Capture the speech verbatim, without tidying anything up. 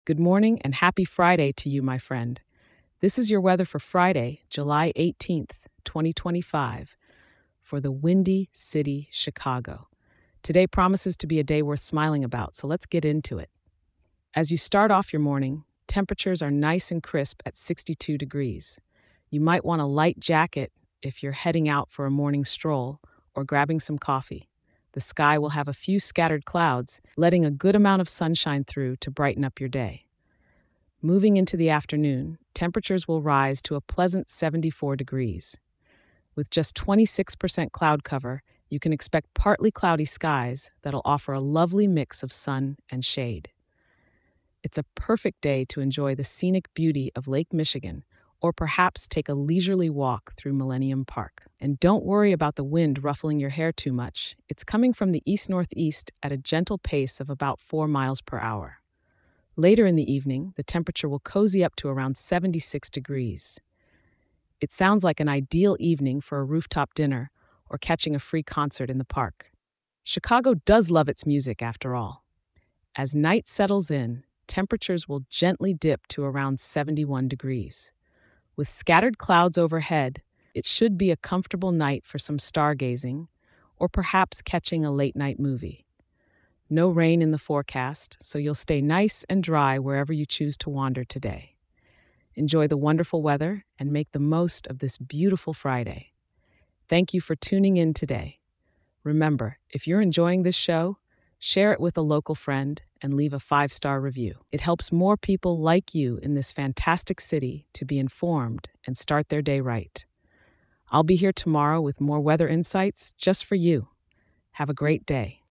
Good morning and happy Friday to you, my friend. This is your weather for Friday, July eighteenth, twenty twenty-five, for the Windy City, Chicago. Today promises to be a day worth smiling about, so let's get into it. As you start off your morning, temperatures are nice and crisp at sixty-two degrees. You might want a light jacket if you're heading out for a morning stroll or grabbing some coffee. The sky will have a few scattered clouds, letting a good amount of sunshine through to brighten up your day. Moving into the afternoon, temperatures will rise to a pleasant seventy-four degrees. With just twenty-six percent cloud cover, you can expect partly cloudy skies that'll offer a lovely mix of sun and shade. It's a perfect day to enjoy the scenic beauty of Lake Michigan, or perhaps take a leisurely walk through Millennium Park. And don't worry about the wind ruffling your hair too much. It's coming from the east-northeast at a gentle pace of about four miles per hour. Later in the evening, the temperature will cozy up to around seventy-six degrees. It sounds like an ideal evening for a rooftop dinner or catching a free concert in the park. Chicago does love its music, after all. As night settles in, temperatures will gently dip to around seventy-one degrees. With scattered clouds overhead, it should be a comfortable night for some stargazing or perhaps catching a late-night movie. No rain in the forecast, so you'll stay nice and dry wherever you choose to wander today. Enjoy the wonderful weather and make the most of this beautiful Friday. Thank you for tuning in today. Remember, if you're enjoying this show, share it with a local friend and leave a five-star review. It helps more people like you in this fantastic city to be informed and start their day right. I'll be here tomorrow with more weather insights just for you. Have a great day.